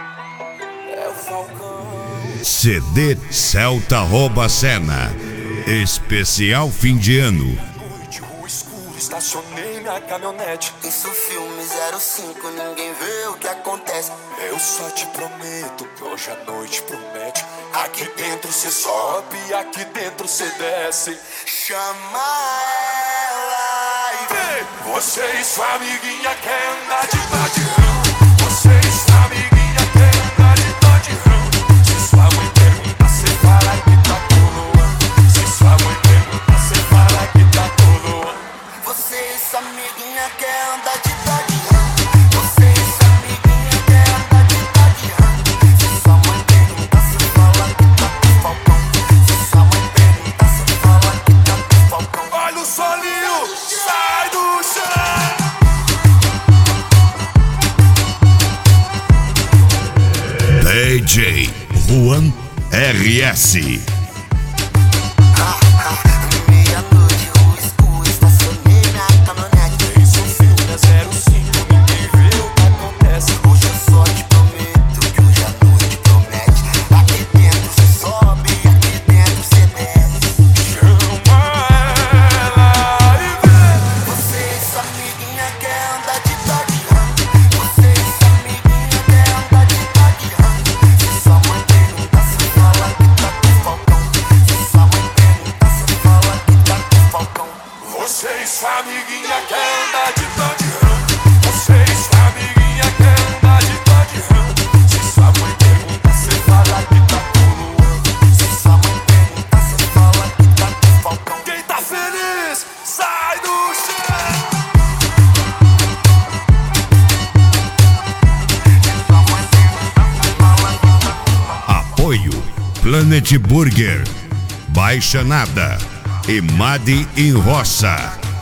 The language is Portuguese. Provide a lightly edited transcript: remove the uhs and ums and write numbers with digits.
É o Falcão. CD Celta rouba cena. Especial fim de ano. Noite, rua escura, estacionei minha caminhonete. Isso filme 05, ninguém vê o que acontece. Eu só te prometo que hoje a noite promete. Aqui dentro cê sobe, aqui dentro cê desce. Chama ela e vem. Você e sua amiguinha quer andar de Dodge Ram. Você e sua amiguinha quer andar de Dodge Ram. Se sua mãe pergunta, cê fala que tá coroando. Se sua mãe pergunta, cê fala que tá coroando. Você e sua amiguinha quer andar de Dodge Ram. Você e sua amiguinha quer andar de Dodge Ram. Se sua mãe pergunta, cê fala que tá com Falcão. Se sua mãe pergunta, cê fala que tá com Falcão. Olha o solinho, sai do chão. DJ Juan RS. Meia-noite, rua escura, estacionei minha caminhonete. Isso é filme 05, ninguém vê o que acontece. Hoje eu só te prometo que hoje a noite promete. Aqui dentro cê sobe, aqui dentro cê desce. Chama ela e vem. Você e sua amiguinha quer andar de Dodge Ram. Você e sua amiguinha quer andar de Dodge Ram. Se sua mãe pergunta, cê fala que tá com Falcão. Se sua mãe pergunta, cê fala que tá com Falcão. Você e sua amiguinha quer andar de Dodge Ram. Você e sua amiguinha quer andar de Dodge Ram. Se sua mãe pergunta, cê fala que tá coroando. Se sua mãe pergunta, cê fala que tá com Falcão. Quem tá feliz, sai do chão. Apoio Planet Burger, Baixa Nada e Made em Roça.